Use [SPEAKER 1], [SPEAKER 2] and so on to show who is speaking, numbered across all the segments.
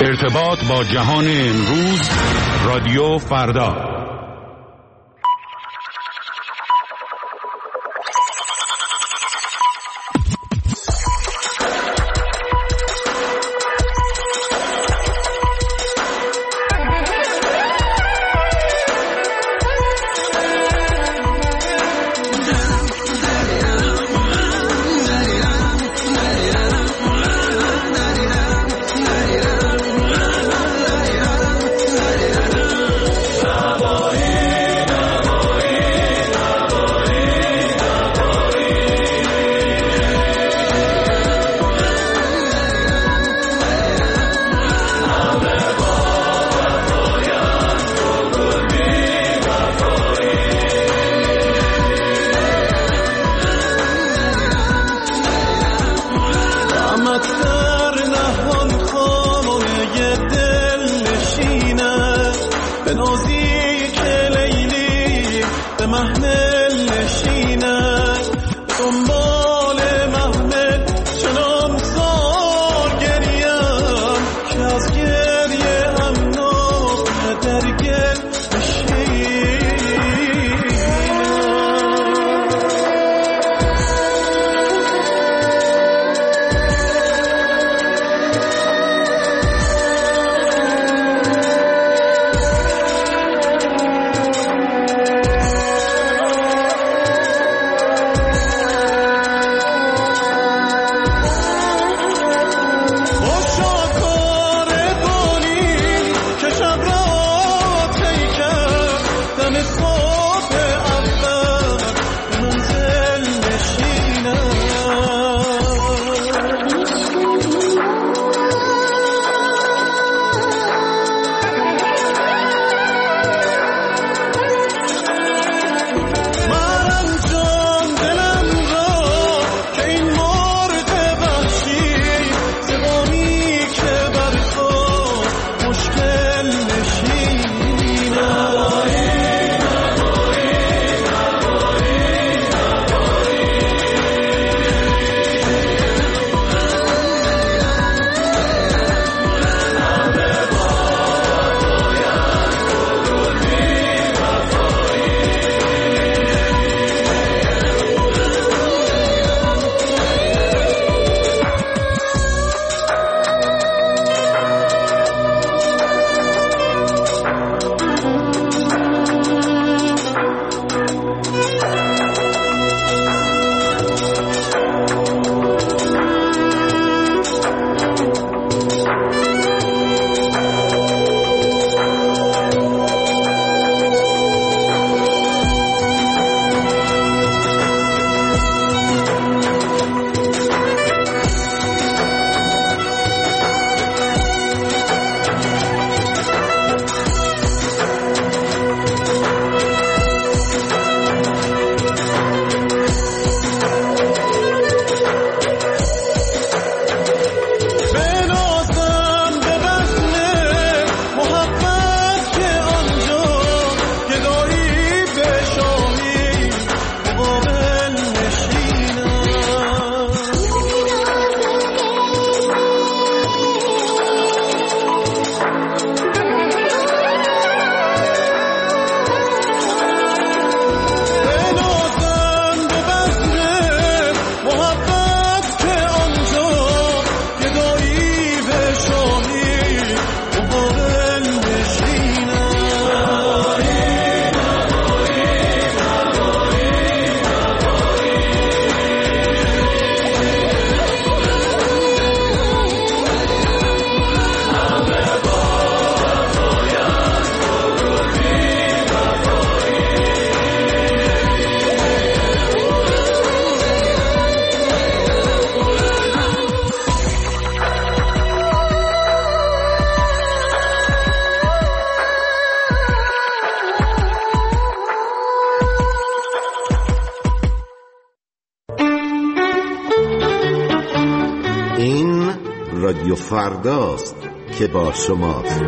[SPEAKER 1] ارتباط با جهان امروز، رادیو فردا.
[SPEAKER 2] رادیو فرداست که با شماست.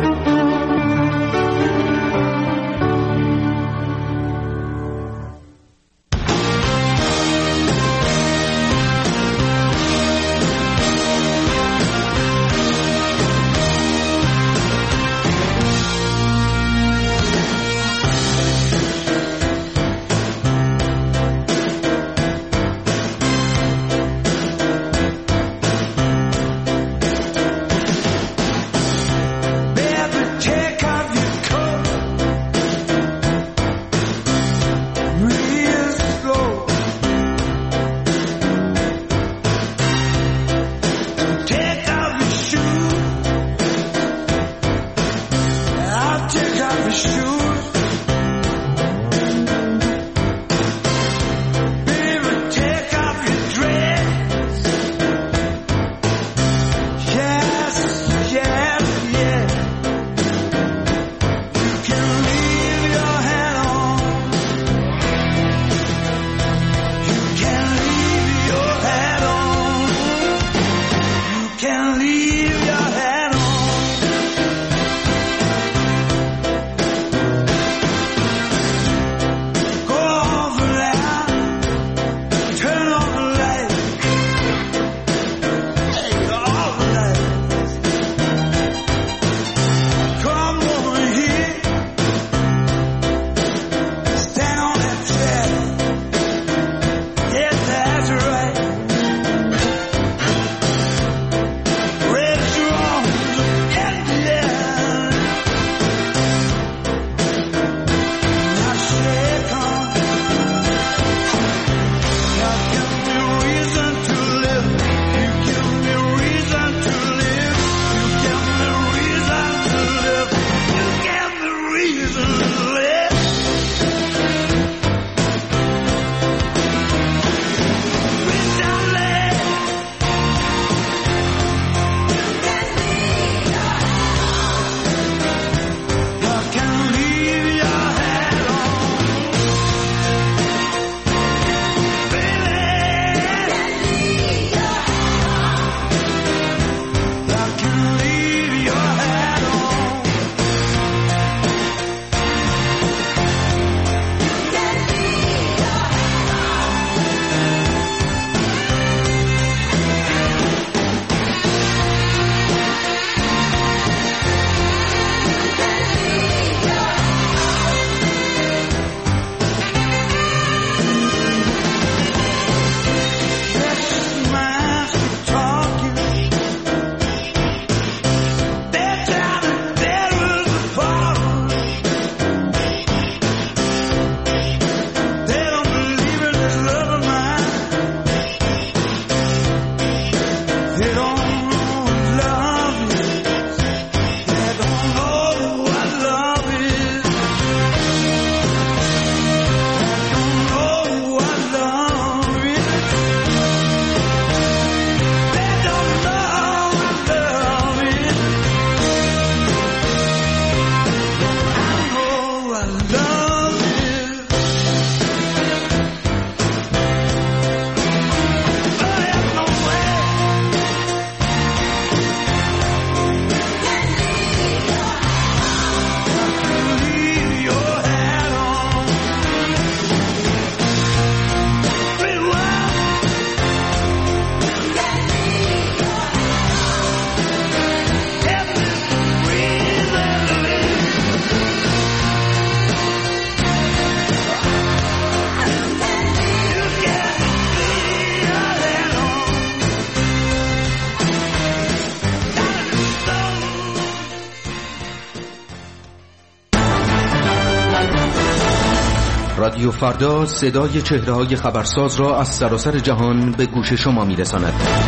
[SPEAKER 3] رادیو فردا صدای چهره‌های خبرساز را از سراسر جهان به گوش شما می‌رساند.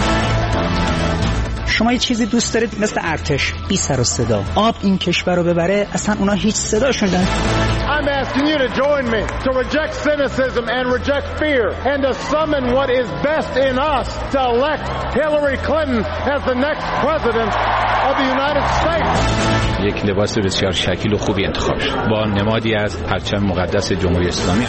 [SPEAKER 4] شما یه چیزی دوست دارید مثل ارتش، بی سر و صدا. آب این کشور رو ببره، اصلا اونا هیچ صداشون نداره.
[SPEAKER 5] I'm asking you to join me to reject cynicism and reject fear and to summon what is best in us to elect Hillary Clinton as the next president of the United States.
[SPEAKER 6] یک لباس بسیار شکیل و خوبی انتخاب شد با نمادی از پرچم مقدس جمهوری اسلامی.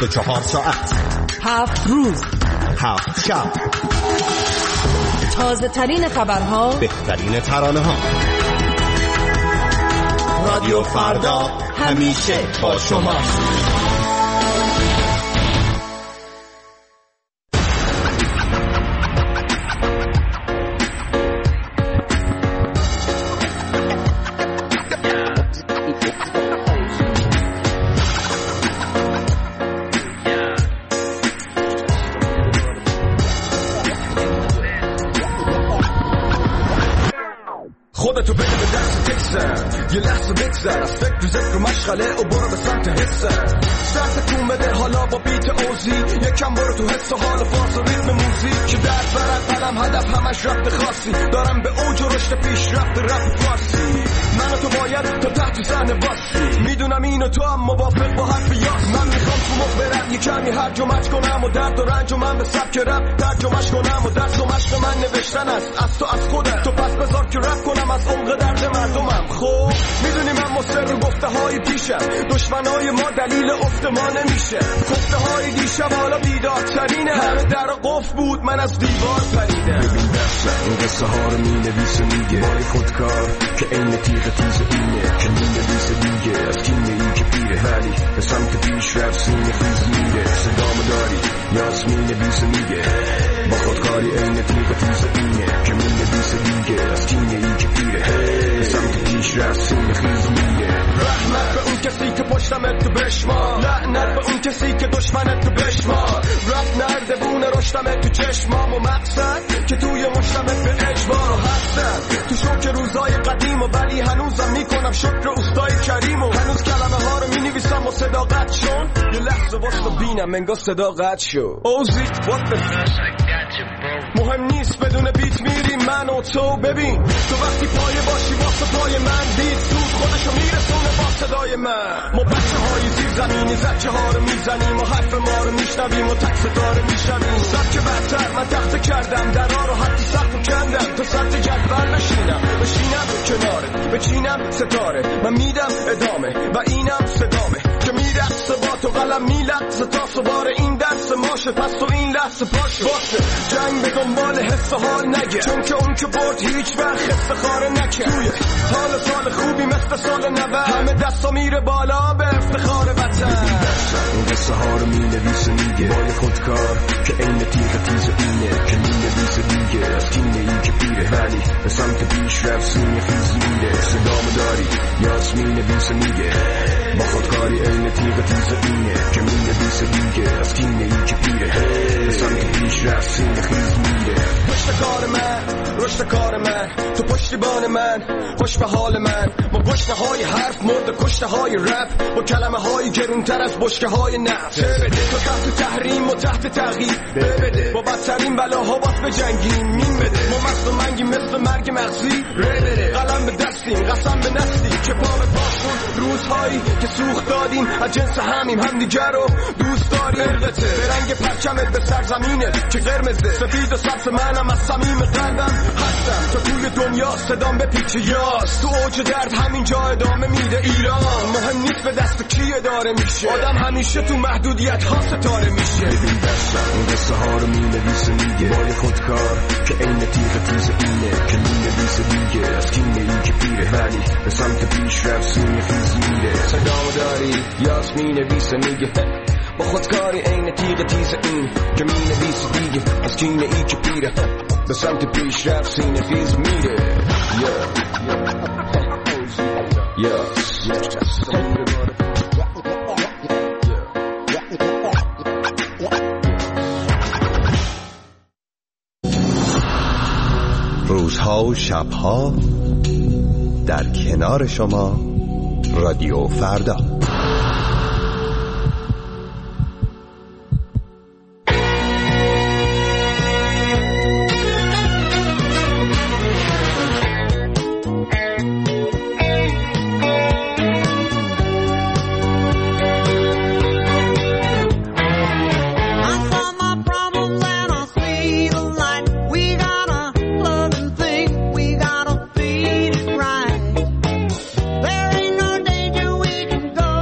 [SPEAKER 2] 24 ساعت
[SPEAKER 7] 7 روز
[SPEAKER 2] 7 شب،
[SPEAKER 7] تازه ترین خبرها،
[SPEAKER 2] بهترین ترانه ها. رادیو فردا همیشه با شماست.
[SPEAKER 8] خودتو بده به دست تکسر، یه لحظه بگذر از فکر و ذکر و مشغله و برو به سمت حسر. سرت کون بده حالا با بیت اوزی، یکم برو تو حس و حال فاز و ریتم موزیک که درد برد قلم هدف همش رفت خاصی. دارم به اوج و رشد پیش رفت رفت فارسی. من و تو باید تا تحت صحنه باسی، میدونم اینو تو هم موافق با حرف یاس. من میخوام تو مخ برم یه کمی هرج و مرج کنم و درد و رنج و من به سبک رپ ترجمهش کنم و درس و مشق من نوشتن است از تو از خودت. تو پس بذار که رپ کنم از عمق درد مردمم. خب میدونی من مصر رو گفته های پیشم، دشمنای ما دلیل افت ما نمیشه. گفته های دیشب حالا بیدارترینه، همه در قفل بود من از دیوار پریدم. ببین دستم این قصه ها رو مینویسه میگه بای خودکار که این تیغ تیز اینه که مینویسه دیگه از کینه این که پیره ولی به سمت پیش رفت سینه خیز میره. صدامو داری یاس مینویسه میگه با خودکاری این تیغ تیز اینه که مینویسه دیگه از کینه این که پیره به سمت پیش رفت سینه خیز میره. رحمت به اون کسی که پشتمت تو بشمار، لعنت به اون کسی که دشمنت تو بشمار. رفت نرده بونه رشتمت تو چشمام و مقصد که توی مشتمت به اجبار و حسد. تو شوک روزای قدیم و ولی هنوزم میکنم شکر اوستای کریم و هنوز کلمه ها رو مینویسم و صداقت شون. یه لحظه واسه بینم انگار صداقت شو. اوزی مهم نیست بدون بیت میریم من و تو. ببین تو وقتی پایه باشی واسه پای من بیت سود خودشو میرسونه با صدای من. ما بچه های زیر زمینی زچه ها رو میزنیم و حرف ما رو میشنویم و تک ستاره میشنویم. سبک برتر من تخت کردم درها رو حتی سخت و کندم تا سطح جدول بشینم کنارت بچینم ستاره. من میدم ادامه و اینم صدامه که میرقصه با تو قلم میلقصه تا سوار این درس ماشه. پس تو این لحظه باشه جنگ به دنبال حس حال نگه، چون که اون که برد هیچ وقت افتخار نکه. توی حال سال خوبی مثل سال 90 همه دستا میره بالا به افتخار وطن. این قصه ها رو مینویسه میگه بای خودکار که این تیغ تیز اینه که مینویسه دیگه از کینه این که پیره ولی به سمت پیش رفت سینه خیز میره. صدامو داری یاس مینویسه میگه با خودکاری این تیغ تیز اینه که مینویسه دیگه از کینه این که پیره به سمت پیش رفت سینه خیز میره. رشد کار من تو پشتیبان من، خوش به حال من با گشنه های حرف مرد کشته های رپ با کلمه های گرونتر از بشکه های نفت. تو تحت تحریم و تحت تغییر بده با بدترین بلاها باز به جنگیم مین بده. ما مست و منگیم مثل مرگ مغزی قلم به دستیم قسم به نسلی که پا به پاسون روزهایی که سوخت دادیم از جنس هم دیگر رو دوست داریم. برقته به رنگ پرچمت به سرزمینت که قرمزه سفید و سبز منم از صمیم قلبم هستم تا توی دنیا صدام به پیچ یاس. تو اوج درد همینجا ادامه میده ایران. مهم نیست به دست کی اداره میشه، آدم همیشه تو محدودیت ها ستاره میشه. ببین دستم این قصه ها رو مینویسه میگه بای خودکار که این تیغ تیز اینه که مینویسه دیگه از کینه این که پیره ولی به سمت پیش رفت سینه خیز میره. صدامو داری یاس مینویسه میگه با خودکاری این تیغ تیز این که مینویسه دیگه از کینه این که پیره به سمت پیش رفت سینه خیز میره.
[SPEAKER 2] روزها و شبها در کنار شما رادیو فردا.
[SPEAKER 9] There ain't no danger we can go.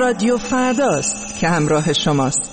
[SPEAKER 7] رادیو فرداست که همراه شماست.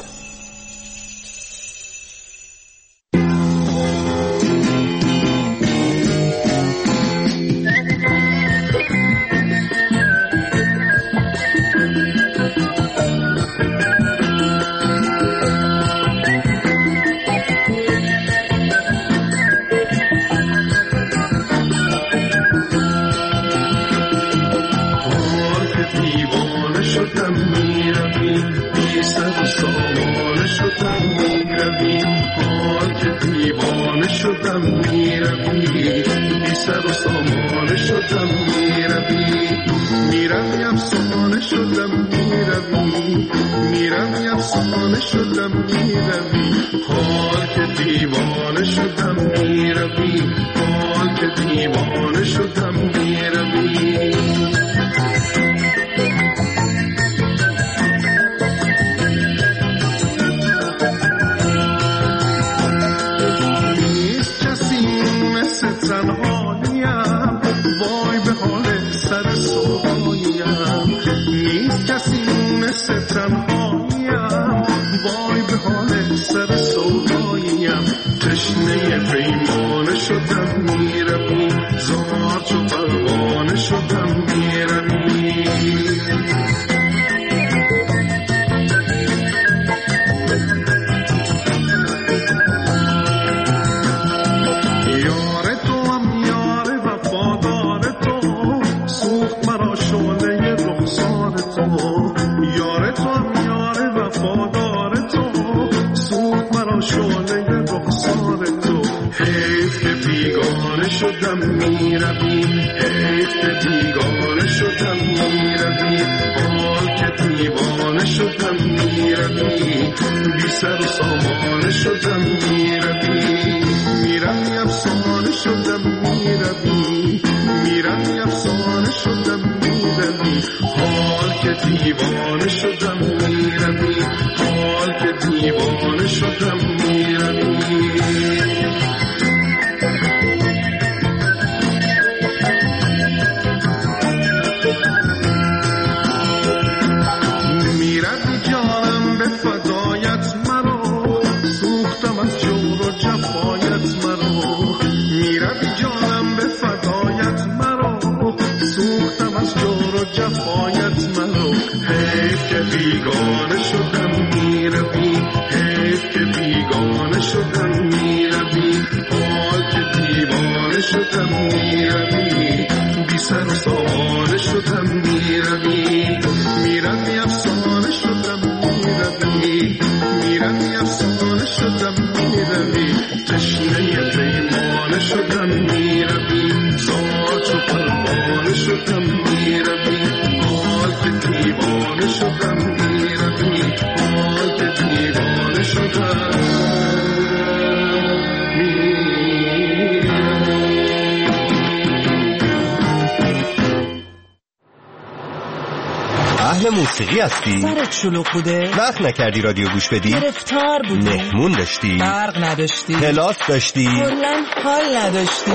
[SPEAKER 2] موسیقی هستی؟
[SPEAKER 7] سرت شلوغ بوده؟
[SPEAKER 2] وقت نکردی رادیو گوش بدی؟
[SPEAKER 7] گرفتار بودی؟
[SPEAKER 2] مهمون داشتی؟
[SPEAKER 7] برق نداشتی؟
[SPEAKER 2] کلاس داشتی؟
[SPEAKER 7] کلاً حال نداشتی؟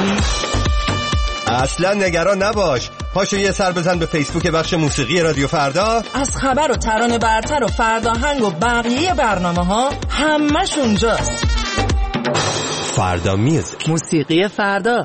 [SPEAKER 2] اصلا نگران نباش، پاشو یه سر بزن به فیسبوک بخش موسیقی رادیو فردا.
[SPEAKER 7] از خبر و ترانه برتر و فرداهنگ و بقیه برنامه ها همش اونجاست.
[SPEAKER 2] فردا میوزیک،
[SPEAKER 7] موسیقی فردا.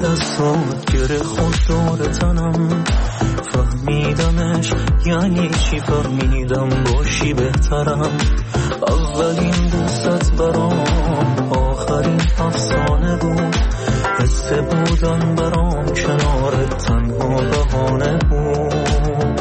[SPEAKER 9] دستات گره خود دور تنم، فهمیدمش یعنی چی، فهمیدم باشی بهترم. اولین دوست برام آخرین افسانه بود، حس بودن برام کنارت تنها بهانه بود.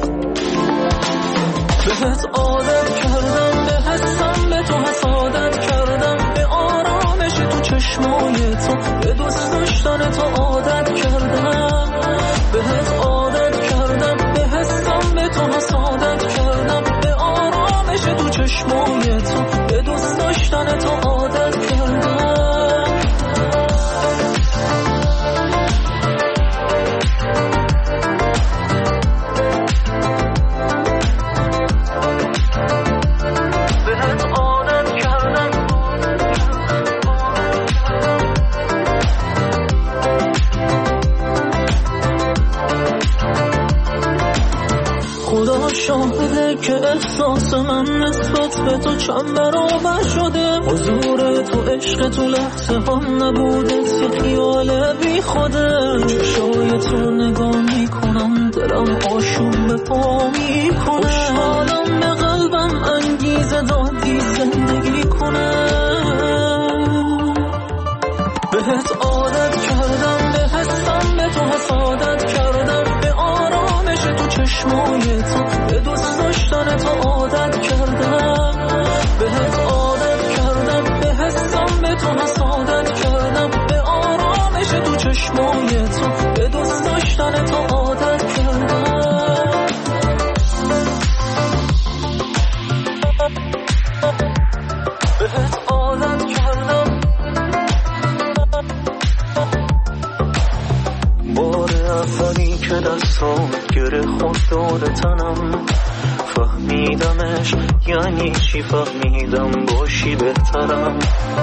[SPEAKER 9] بهت عادت کردم، به حسم به تو حسادت کردم، به آرامش تو چشمای تو، به دوست داشتن تو عادت کردم. بهت عادت کردم، به حسم به تو حسادت کردم، به آرامش تو چشمای تو، به دوست داشتن تو عادت کردم. شاهده که احساس من نسبت به تو چند برابر شده. حضور تو، عشق تو لحظه هم نبوده، یه خیال بی خوده. چشای تو نگاه میکنم، دلم آشوب به پا میکنه. خوشحالم به قلبم انگیزه دادی زندگی کنه. بهت عادت کردم، به حسم به تو حسادت کردم، به آرامش تو چشمای تو، به دوست داشتن تو عادت کردم. بهت عادت کردم، به حسم به تو حسادت کردم، به آرامش تو چشمای تو، به دوست داشتن تو عادت کردم. بهت عادت کردم. بار اولی که دستام گره خود دور تنم، فهمیدمش یعنی چی، فهمیدم باشی بهترم.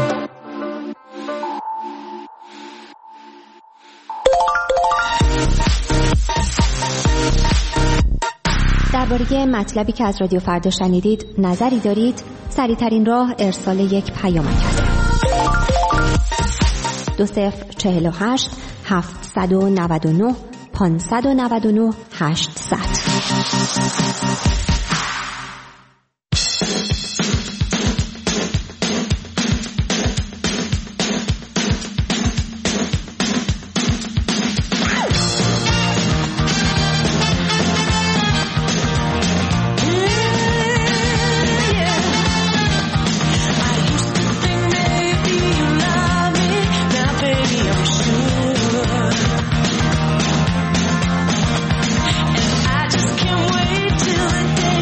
[SPEAKER 10] درباره مطلبی که از رادیو فردا شنیدید نظری دارید؟ سریع‌ترین راه ارسال یک پیامک است. 2048 799 599 800.
[SPEAKER 11] I just can't wait till the day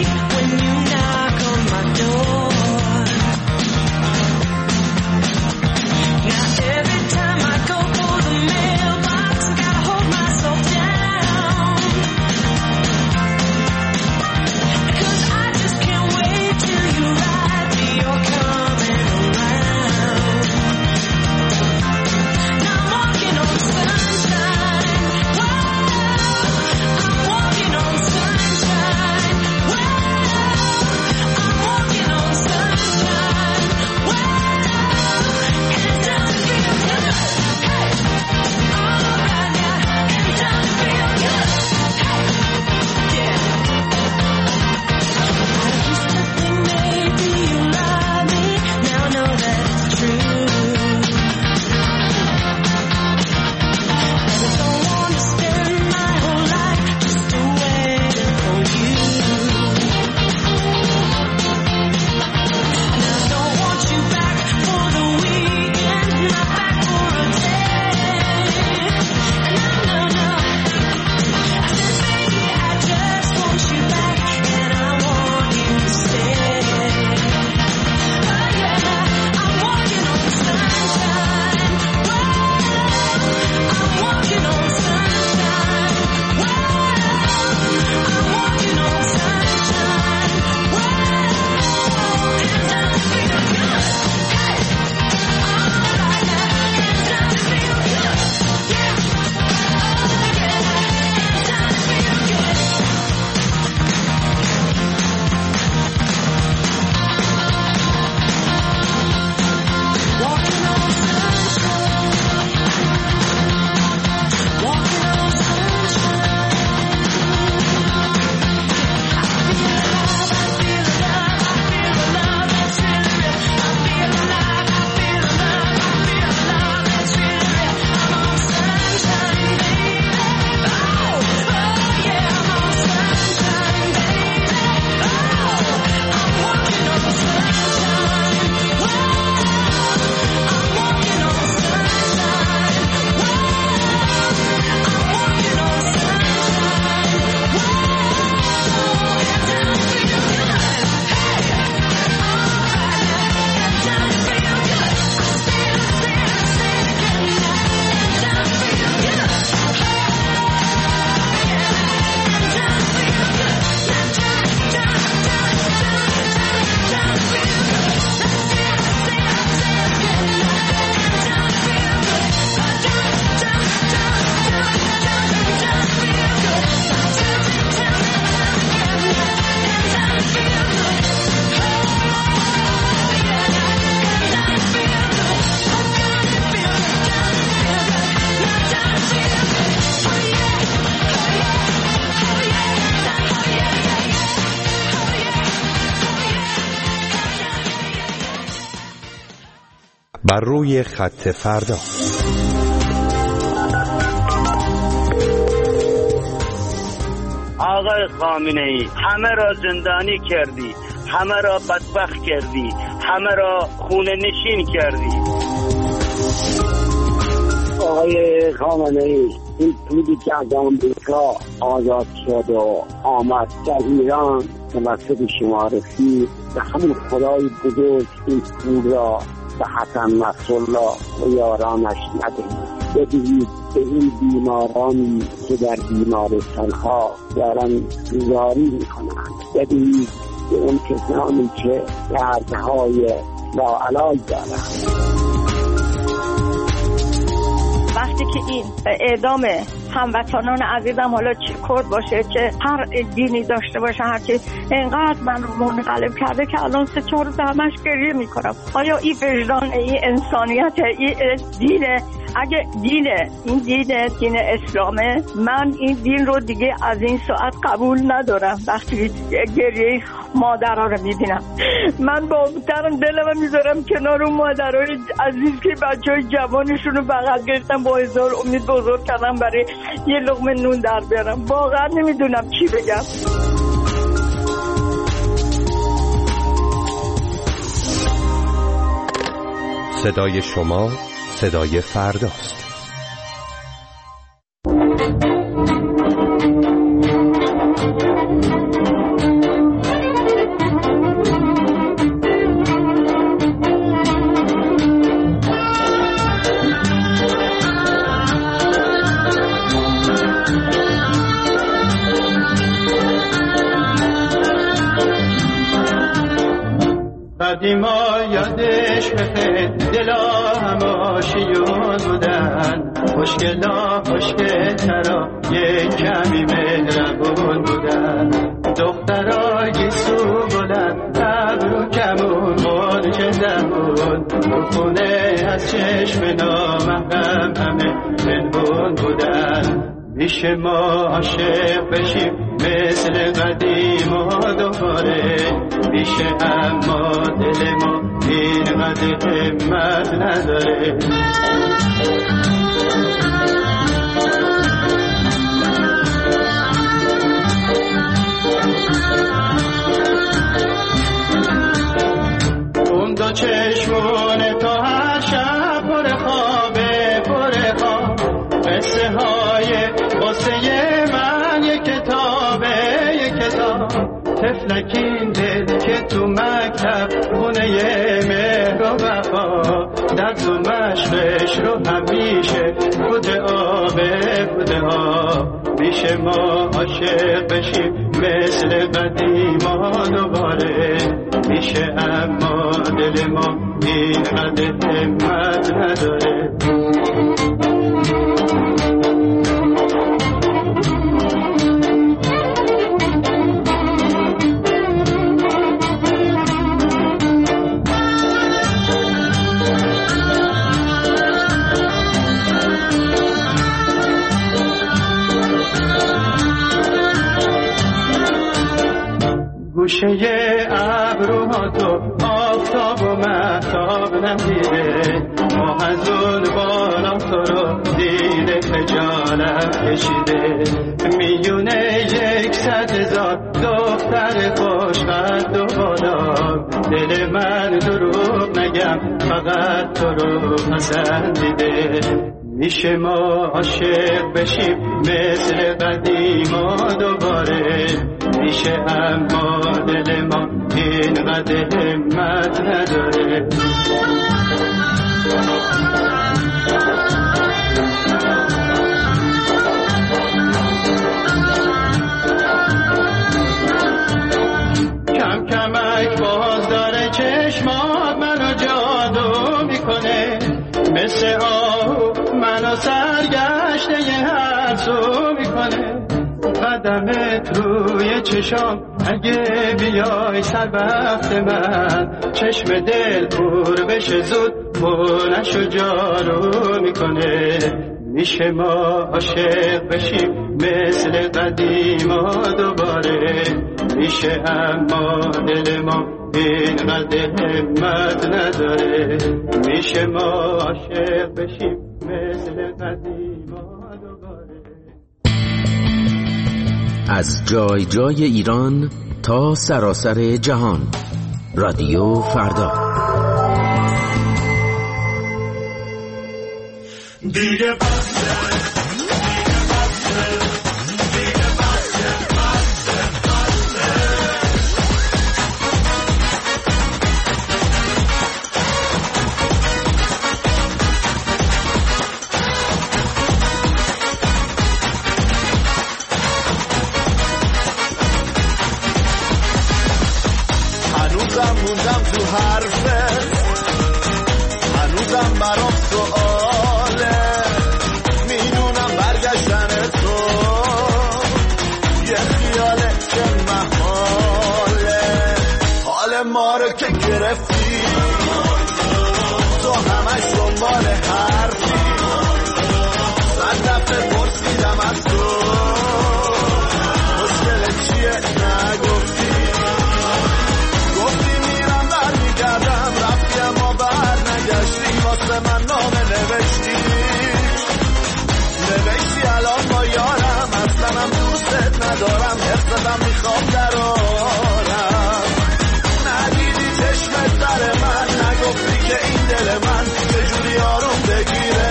[SPEAKER 2] بر روی خط فردا.
[SPEAKER 11] آقای خامنه‌ای، همه را زندانی کردی، همه را بدبخت کردی، همه را خونه نشین کردی.
[SPEAKER 12] آقای خامنه‌ای، این پولی که از آمریکا آزاد شد و آمد در ایران توسط شما رسید، به همون خدای بزرگ این پول را به حسن نصرالله و یارانش ندهید. بدهید به این بیمارانی که در بیمارستان‌ها دارن زاری میکنند. بدهید به اون کسانی که دردهای لاعلاج دارند.
[SPEAKER 13] وقتی که این اعدام هموطنان عزیزم، حالا چه کرد باشه چه هر دینی داشته باشه، هرچی اینقدر من منقلب کرده که الان 3-4 روز همش گریه میکنم. آیا این وجدان، این انسانیت، این دینه؟ اگه این دین اسلامه، من این دین رو دیگه از این ساعت قبول ندارم. وقتی گریه مادرها رو میبینم، من با دلم میذارم کنار اون مادرهای عزیز که بچهای جوانشون رو بغل گرفتن، با هزار امید بزرگ کردن برای یه لقمه نون در بیارم. واقعا نمیدونم چی بگم.
[SPEAKER 2] صدای شما صدای فرداست.
[SPEAKER 14] قدیما یادش بخیر دلا هماشیون بودن، خوشگلا خوشگلترا یک کمی مهربون بودن، دخترا گیسو بودن ابرو کمون مرچ زمون، خونه از چشم نامحرم همه منبون بودن. میشه ما عاشق بشیم مثل قدیم و دوباره، میشه اما دل ما اینقدر همت نداره. اون دو چشمونه تا هر شب پر خوابه پر خواب، قصه های قصه من یک کتابه یک کتاب، تفلکین دل که تو مکتب خونه مهر و وفا، درد و مشقش رو همیشه بوده آبه بوده آب. میشه ما عاشق بشیم مثل قدیما دوباره، میشه اما دل ما اینقدر همت نداره. گوشه ابروها تو آفتاب و مهتاب ندیده، ما از اون بالا تو رو دیده خجالت کشیده. میونه 100,000 دختر خوشقد و بالا، دل من دروغ نگم فقط تو رو پسندیده. میشه ما عاشق بشیم مثل قدیما دوباره، میشه اما دل ما اینقدر همت نداره. کم کمک باز داره چشمات منو جادو میکنه، مثل آهو منو سرگشته هر سو میکنه. قدمت روی چشام اگه بیای سر وقت من، چشم دل پر بشه زود بلنش و جارو میکنه. میشه ما عاشق بشیم مثل قدیما دوباره، میشه اما دل ما اینقدر همت نداره، میشه ما عاشق بشیم مثل قدیما دوباره.
[SPEAKER 3] از جای جای ایران تا سراسر جهان، رادیو فردا.
[SPEAKER 8] دیگه بسه، دیگه بسه، دیگه بسه، بسه، بسه. هنوزم موندم تو حرفت، هنوزم برام سؤاله، میدونم برگشتن تو یه خیاله که محاله. حال ما رو که گرفتی تو همش دنبال حرفی، صد دفعه پرسیدم از تو مشکل چیه نگفتی، گفتی میرم برمیگردم، رفتی اما بر نگشتی، واسه من نامه نوشتی الان با یارم، اصلا هم دوستت ندارم، حرفتم میخوام درارم. ندیدی چشمت سر من، نگفتی که این دل من چجوری آروم بگیره،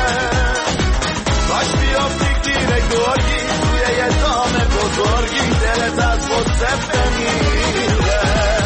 [SPEAKER 8] باش بیافتی گیر گرگی توی یه دام بزرگی، دلت از خود سفته میره.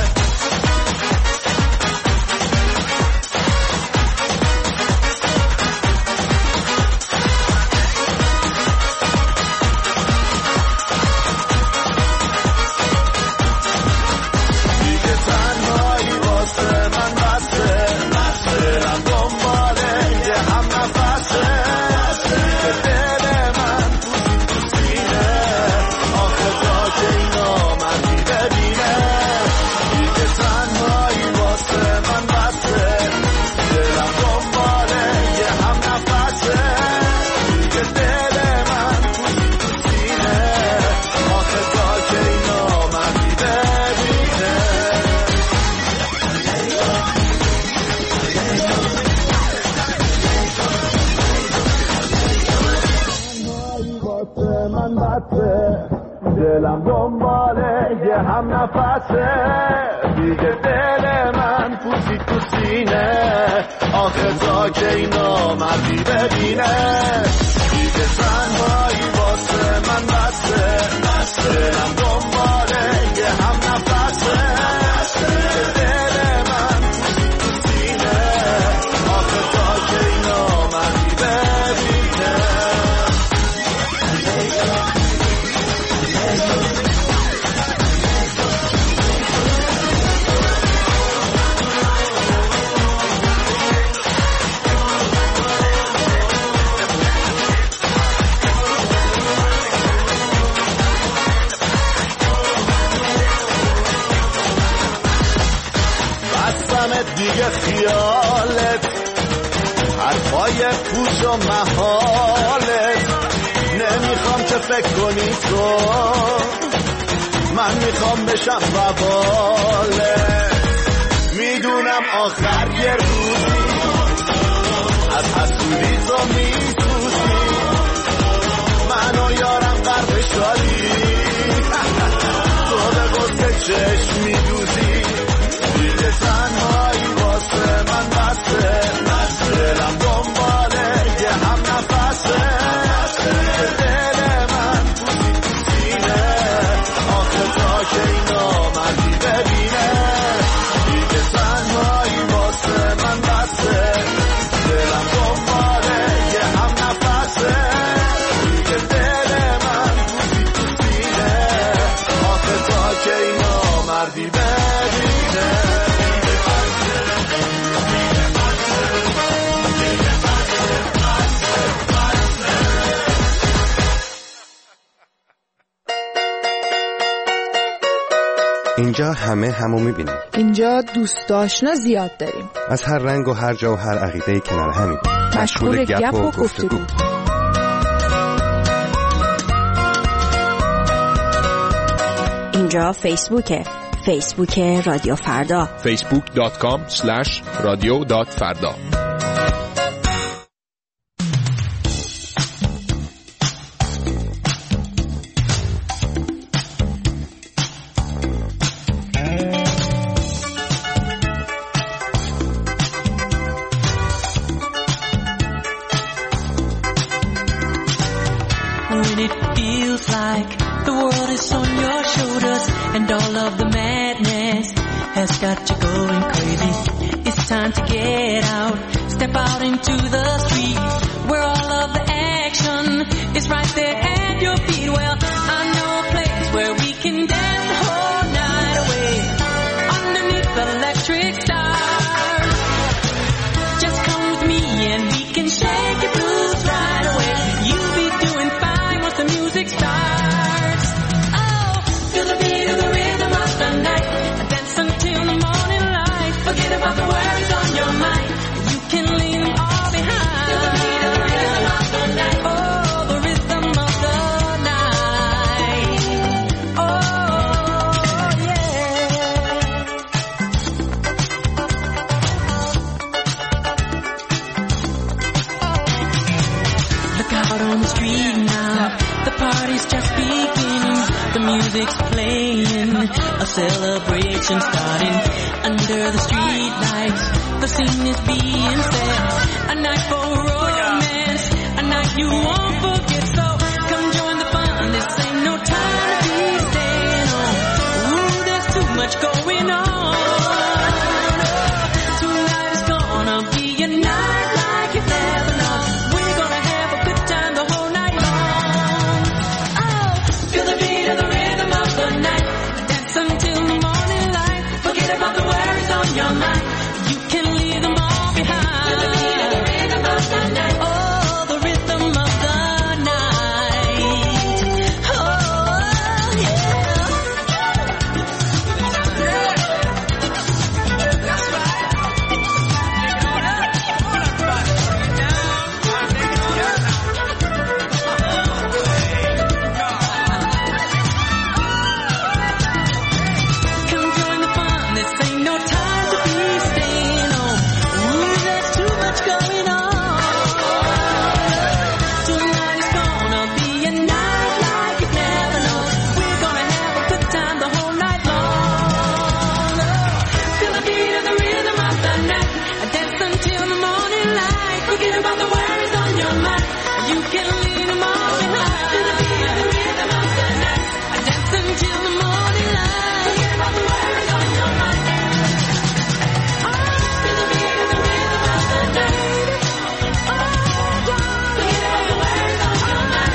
[SPEAKER 8] دلم دنباله یه هم نفسه، دیگه دل من پوسی تو سینه، آخه تا که اینا مردی ببینه، دیگه تنهایی واسه من بسته، دلم دنباله یه هم نفسه، دیگه دل من پوسی تو سینه، آخه تا که اینا مردی ببینه. دیگه خیالت حرفای پوچ و محالت، نمیخوام که فکر کنی تو، من میخوام بشم وبالت. میدونم آخر یه روزی از حسودی تو میسوزی، من و یارم غرق شادی، تو به غصه چشم میدوزی، دیگه تنهایی واسه من بسته، دلم دنباله یه هم نفسه، دل من پوسی تو سینه، آخه تا که اینا مردی ببینه، دیگه تنهایی واسه من بسته، دلم دنباله یه هم نفسه، دیگه دل من پوسی تو سینه، آخه تا که اینا مردی ببینه.
[SPEAKER 15] اینجا همه همو میبینیم.
[SPEAKER 16] اینجا دوست آشنا زیاد داریم.
[SPEAKER 15] از هر رنگ و هر جا و هر عقیده‌ای کنار همیم.
[SPEAKER 16] مشغول گپ و گفتگو.
[SPEAKER 17] اینجا فیسبوکه.
[SPEAKER 10] فیسبوک رادیو فردا
[SPEAKER 17] facebook.com/radio.farda.
[SPEAKER 9] When it feels like the world is on your shoulders and all of the madness has got you going crazy, it's time to get out, step out into the street where all of the action is right there at your feet. Well, I know a place where we can dance the whole night away underneath the electric stars. Just come with me and we can shake your blues right away. You'll be doing fine once the music starts. Oh, feel the beat of the rhythm of the night. Dance until the morning light. Forget about the worries on your mind. You can leave them all behind. Feel the beat of the rhythm of the night. Oh, the rhythm of the night. Oh, yeah. Look out on the street now, the party's just beginning. The music's playing, a celebration starting. Under the street lights, the scene is being set. A night for romance, a night you won't forget. So come join the fun, this ain't no time to be staying on. Ooh, there's too much going on. Tonight is gonna be a night like you've never known. We're gonna have a good time the whole night long. Oh, feel the beat of the rhythm of the night. Dance until the morning light. Forget about the worries on your mind. You can leave them all behind. Feel the beat of the rhythm of the night. Oh, the rhythm of the night. Oh, yeah. Come join the fun, this ain't no time to be staying home. Ooh, there's too much going on. Tonight is gonna be a night like you've never known. We're gonna have a good time the whole night long. Feel the beat of the rhythm of the night. Dance until the morning light. Forget about the worries on your mind. You can leave them all behind. Feel the beat of the rhythm of the night. Dance until the morning light. Forget about the worries on your mind. Feel the beat of the rhythm of the night. Forget about the worries on your mind.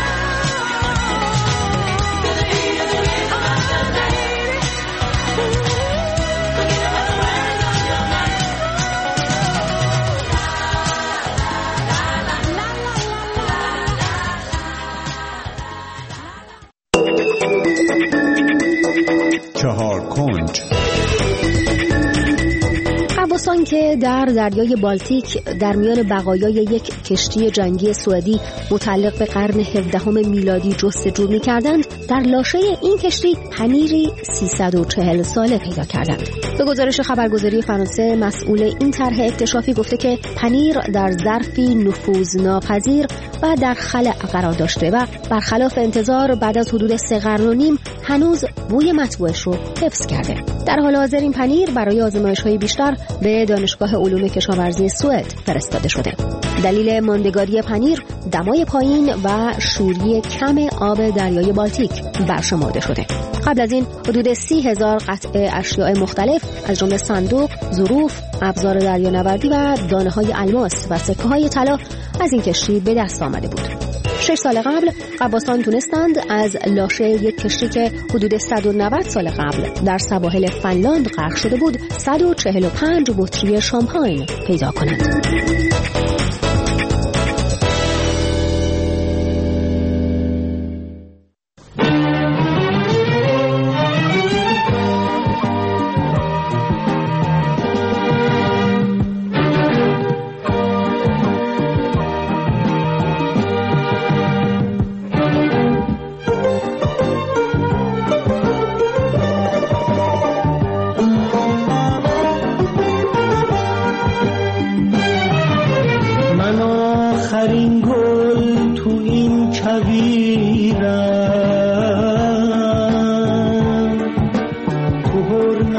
[SPEAKER 9] Feel the beat of the rhythm of the night. Forget about the worries on your mind.
[SPEAKER 1] چهار کنج.
[SPEAKER 10] غواصان که در دریای بالتیک در میان بقایای یک کشتی جنگی سوئدی متعلق به قرن 17 میلادی جستجو می‌کردند، در لاشه این کشتی پنیری 340 ساله پیدا کردند. به گزارش خبرگزاری فرانسه، مسئول این طرح اکتشافی گفته که پنیر در ظرفی نفوذناپذیر و در خلأ قرار داشته و برخلاف انتظار بعد از حدود 3 قرن و نیم هنوز بوی مطبوعش رو حفظ کرده. در حال حاضر این پنیر برای آزمایش‌های بیشتر به دانشگاه علوم کشاورزی سوئد فرستاده شده. دلیل ماندگاری پنیر دمای پایین و شوری کم آب دریای بالتیک برشمرده شده. قبل از این حدود 30,000 قطعه اشیاء مختلف از جمله صندوق، ظروف، ابزار دریانوردی و دانه‌های الماس و سکه‌های طلا از این کشتی به دست آمده بود. 6 سال قبل غواصان تونستند از لاشه یک کشتی که حدود 190 سال قبل در سواحل فنلاند غرق شده بود 145 بطری شامپاین پیدا کنند.
[SPEAKER 9] میمیرم، تو حرم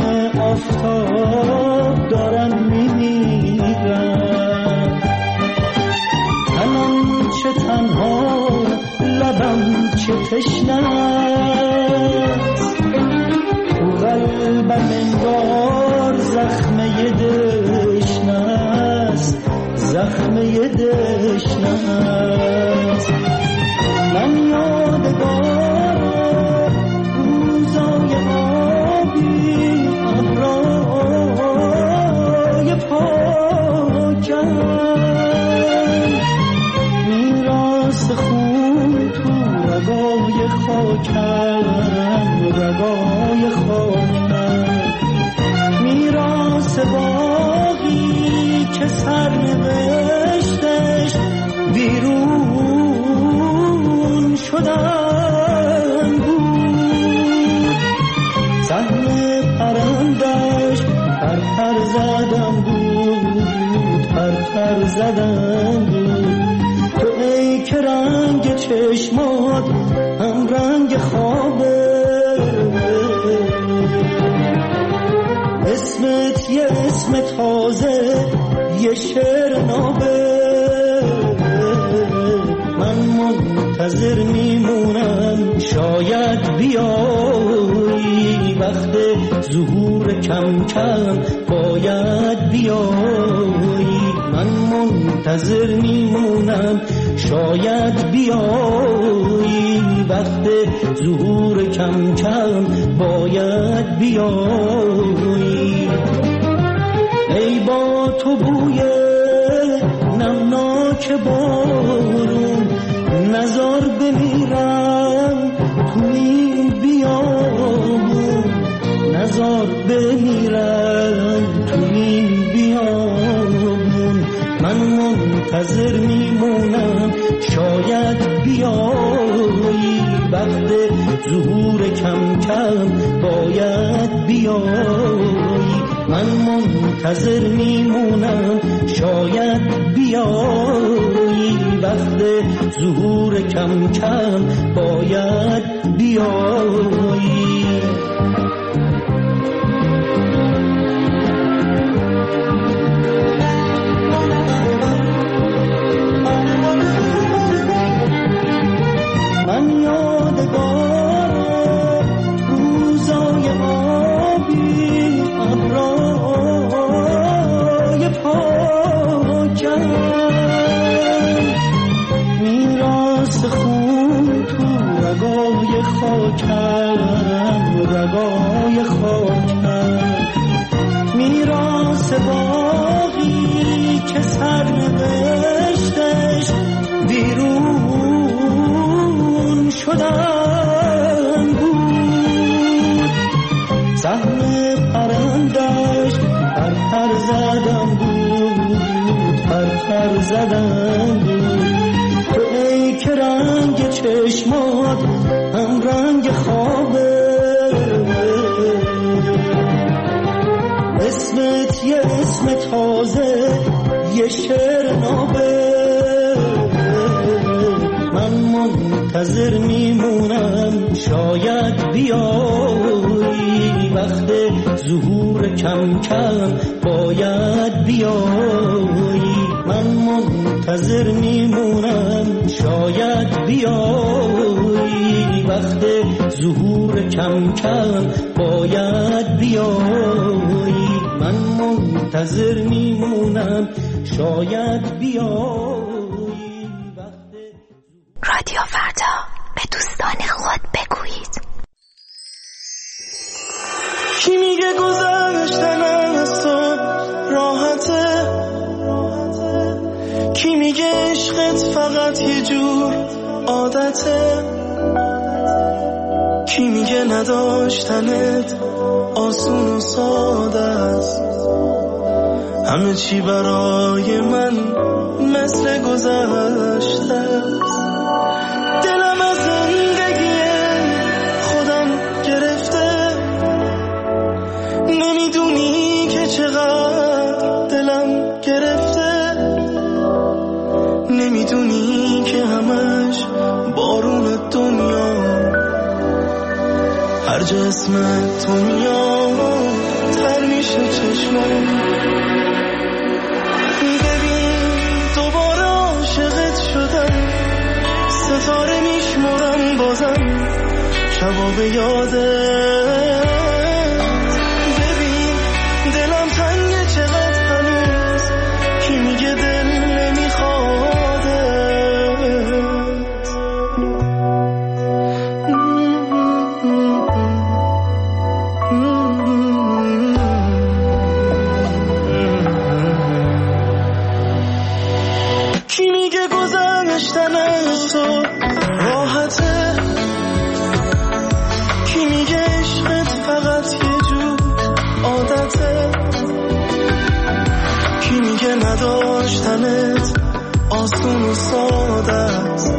[SPEAKER 9] آفتاب دارم میمیرم. تنم چه تنها، لبم چه تشنه‌ست، تو قلبم انگار زخمه دشنه‌ست، زخمه دشنه‌ست. من یادگار روزای آبی، ابرای پاکم، میراث خون تو رگای خاکم، رگای خاکم، میراث باقی که سرنوشتش بیرون شدن بود. سهم پرندش پر زدن بود، پر زدن بود. تو ای که رنگ چشمات هم رنگ خوابه، اسمت یه اسم تازه، یه شعر نابه. من منتظر میمونم شاید بیایی، وقت ظهور کم کم باید بیایی. من منتظر میمونم شاید بیایی، وقت ظهور کم کم باید بیایی. ای با تو بوی نمناک بارون، نزار بمیرم تو این بیابون، نزار بمیرم تو این بیابون. من منتظر میمونم شاید بیایی، وقت ظهور کم کم باید بیایی. من منتظر میمونم شاید بیایی، وقت ظهور کم کم باید بیایی. من یادگار روزای آبی، ابرای پاکم، میراث خون تو رگای خاکم، رگای خاکم، میراث باقی که سرنوشتش بیرون شدن بود. سهم پرندش پر زدن بود، پر زدن بود. تو ای که رنگ چشمات هم رنگ خوابه، اسمت یه اسم تازه، یه شعر نابه. من منتظر میمونم شاید بیایی، وقت ظهور کم کم باید بیایی. من منتظر میمونم شاید بیایی، وقت ظهور کم کم باید بیایی. من منتظر میمونم شاید بیایی.
[SPEAKER 17] رادیو فردا، به دوستان خود بگویید.
[SPEAKER 9] کی میگه گذشتن از تو راحته؟ کی میگه عشقت فقط یه جور عادته؟ کی میگه نداشتنت آسون و ساده است؟ همه چی برای من مثل گذشته است. دلم از زندگی خودم گرفته، نمیدونی که چقدر دلم گرفته، نمیدونی که همش بارون هر جا اسمت تو میاد تر میشه چشمم. ببین دوباره عاشقت شدم، ستاره میشمرم بازم شبا به یادت. ببین دلم تنگه چقدر هنوز، کی میگه دل نمیخوادت. کی میگه گذشتن از تو راحته، کی میگه عشقت فقط یه جور عادته، کی میگه نداشتنت آسون و ساده است،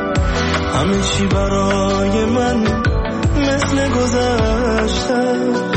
[SPEAKER 9] همه چی برای من مثل گذشته.